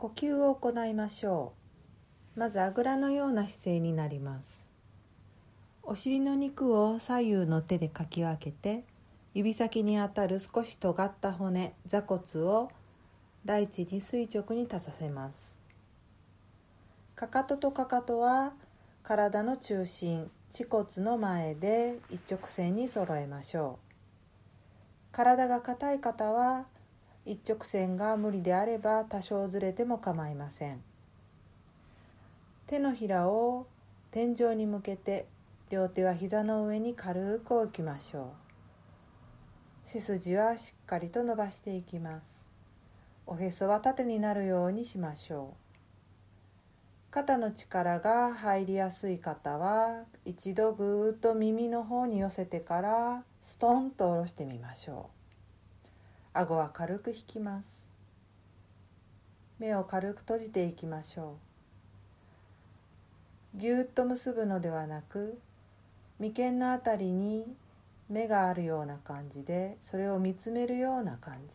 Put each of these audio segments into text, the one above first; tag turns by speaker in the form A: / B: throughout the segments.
A: 呼吸を行いましょう。まずあぐらのような姿勢になります。お尻の肉を左右の手でかき分けて、指先にあたる少し尖った骨、座骨を大地に垂直に立たせます。かかととかかとは体の中心、恥骨の前で一直線に揃えましょう。体が硬い方は一直線が無理であれば多少ずれても構いません。手のひらを天井に向けて、両手は膝の上に軽く置きましょう。背筋はしっかりと伸ばしていきます。おへそは縦になるようにしましょう。肩の力が入りやすい方は一度ぐーっと耳の方に寄せてからストンと下ろしてみましょう。顎は軽く引きます。目を軽く閉じていきましょう。ぎゅーっと結ぶのではなく、眉間のあたりに目があるような感じで、それを見つめるような感じ。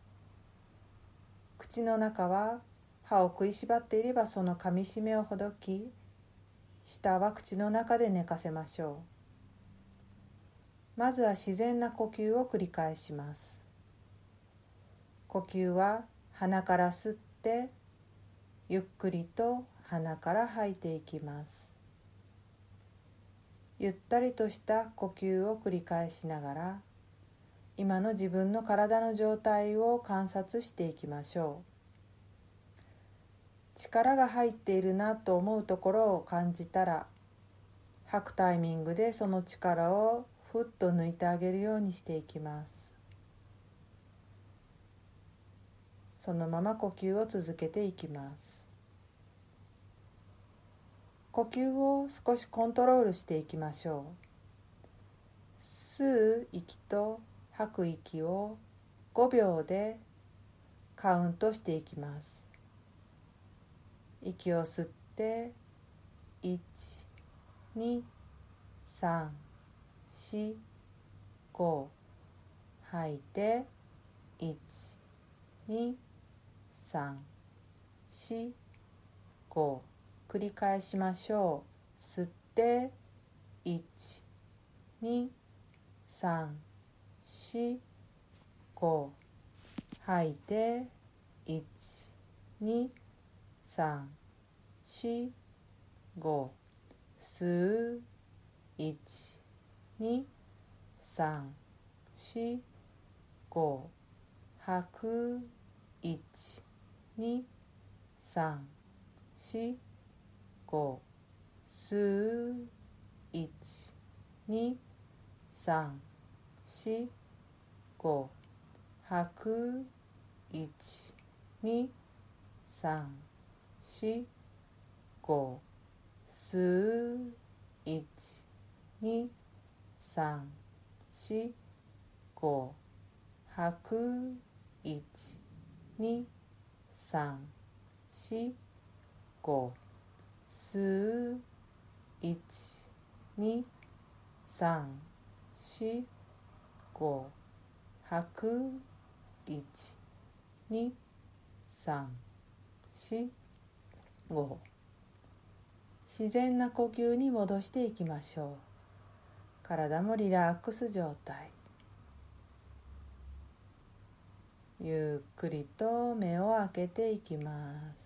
A: 口の中は歯を食いしばっていればその噛みしめをほどき、舌は口の中で寝かせましょう。まずは自然な呼吸を繰り返します。呼吸は鼻から吸ってゆっくりと鼻から吐いていきます。ゆったりとした呼吸を繰り返しながら、今の自分の体の状態を観察していきましょう。力が入っているなと思うところを感じたら、吐くタイミングでその力をふっと抜いてあげるようにしていきます。そのまま呼吸を続けていきます。呼吸を少しコントロールしていきましょう。吸う息と吐く息を5秒でカウントしていきます。息を吸って1、2、3、4、5、吐いて1、2、3、4、5、繰り返しましょう。吸って1、2、3、4、5、吐いて1、2、3、4、5、吸う1、2、3、4、5、吐く1、2、3、4、5、吸う1、2、3、4、5、吐く1、2、3、4、5、吸う1、2、3、4、5、吐く1、2、3、4、5、吸う1、2、3、4、5、吐く1、2、3、4、5。自然な呼吸に戻していきましょう。体もリラックス状態。ゆっくりと目を開けていきます。